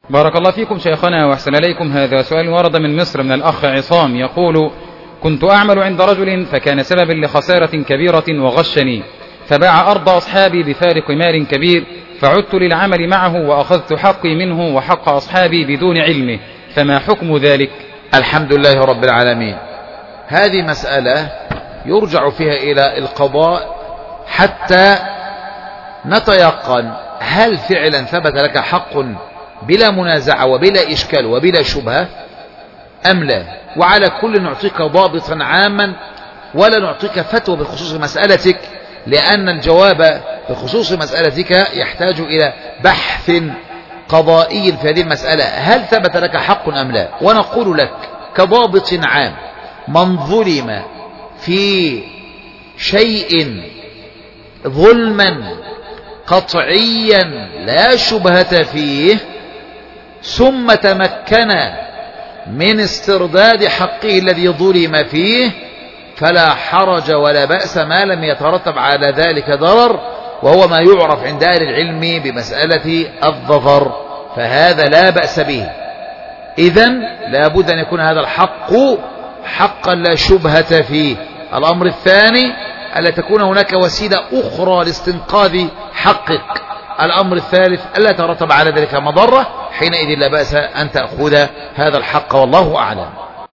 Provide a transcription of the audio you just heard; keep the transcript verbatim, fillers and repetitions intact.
بارك الله فيكم شيخنا وأحسن إليكم. هذا سؤال ورد من مصر من الأخ عصام يقول: كنت أعمل عند رجل فكان سببا لخسارة كبيرة وغشني، فباع أرض أصحابي بفارق مال كبير، فعدت للعمل معه وأخذت حقي منه وحق أصحابي بدون علمه، فما حكم ذلك؟ الحمد لله رب العالمين. هذه مسألة يرجع فيها إلى القضاء حتى نتيقن هل فعلا ثبت لك حق بلا منازعة وبلا إشكال وبلا شبهة أم لا. وعلى كل نعطيك ضابطا عاما ولا نعطيك فتوى بخصوص مسألتك، لأن الجواب بخصوص مسألتك يحتاج إلى بحث قضائي في هذه المسألة، هل ثبت لك حق أم لا. ونقول لك كضابط عام: من ظلم في شيء ظلما قطعيا لا شبهة فيه ثم تمكن من استرداد حقه الذي ظلم فيه فلا حرج ولا بأس ما لم يترتب على ذلك ضرر، وهو ما يعرف عند أهل العلم بمسألة الظفر، فهذا لا بأس به. إذن لا بد أن يكون هذا الحق حقا لا شبهة فيه. الأمر الثاني ألا تكون هناك وسيلة أخرى لاستنقاذ حقك. الأمر الثالث ألا ترتب على ذلك مضرة، حينئذ لا بأس أن تأخذ هذا الحق، والله أعلم.